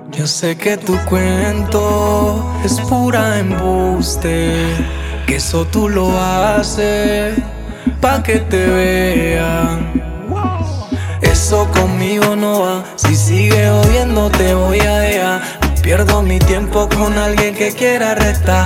Yo sé que tu cuento es pura embuste, que eso tú lo haces pa' que te vean. Eso conmigo no va, si sigues odiando te voy a dejar. No pierdo mi tiempo con alguien que quiera restar.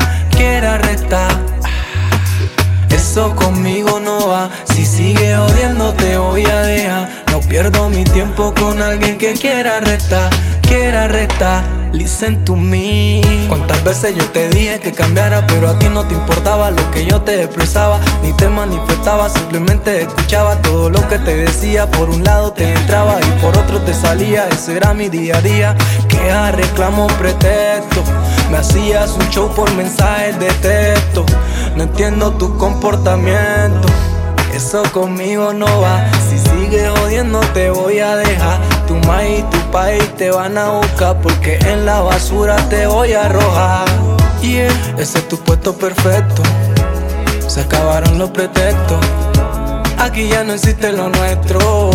Eso conmigo no va, si sigues odiando te voy a dejar. No pierdo mi tiempo con alguien que quiera restar. Listen to me. Cuántas veces yo te dije que cambiara, pero a ti no te importaba lo que yo te expresaba, ni te manifestaba, simplemente escuchaba todo lo que te decía. Por un lado te entraba y por otro te salía. Ese era mi día a día, queja, reclamo, pretexto. Me hacías un show por mensajes de texto. No entiendo tu comportamiento, eso conmigo no va. Si sigues odiando te voy a dejar. Tu maíz y tu país te van a buscar, porque en la basura te voy a arrojar. Yeah, ese es tu puesto perfecto, se acabaron los pretextos. Aquí ya no existe lo nuestro.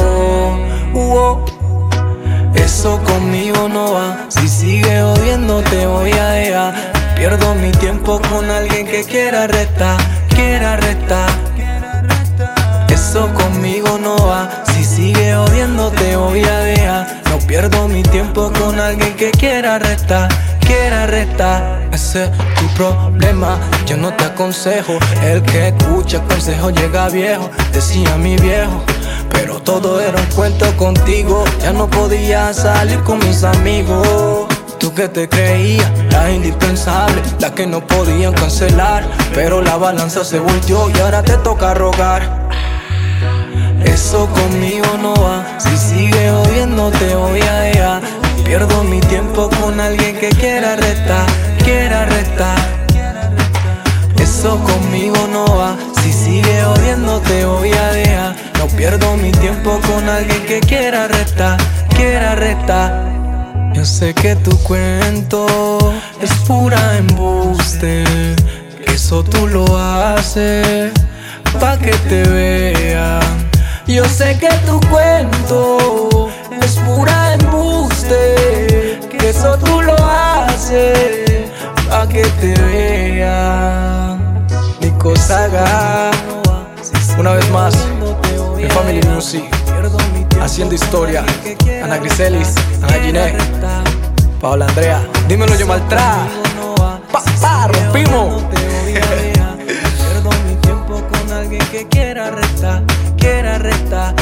Eso conmigo no va, si sigues odiando te voy a dejar. Pierdo mi tiempo con alguien que quiera restar. Eso conmigo no va, si sigues odiando te voy a dejar. No pierdo mi tiempo con alguien que quiera restar. Ese es tu problema, yo no te aconsejo. El que escucha consejo llega viejo, decía mi viejo. Pero todo era un cuento contigo, ya no podía salir con mis amigos. Tú que te creías la indispensable, la que no podían cancelar, pero la balanza se volteó y ahora te toca rogar. Eso conmigo no va, si sigues odiando te voy a dejar. Pierdo mi tiempo con alguien que quiera restar. Eso conmigo no va, si sigues odiando te voy a dejar. No pierdo mi tiempo con alguien que quiera restar. Yo sé que tu cuento es pura embuste, que eso tú lo haces pa' que te vean. Yo sé que tu cuento es pura embuste, que eso tú lo haces pa' que te vean. Nico Saga, una vez más, mi Family Music, haciendo historia. Ana Griselis, Ana Giné, Paola Andrea, dímelo yo Maltra. Rompimos. Pierdo mi tiempo con alguien que quiera restar.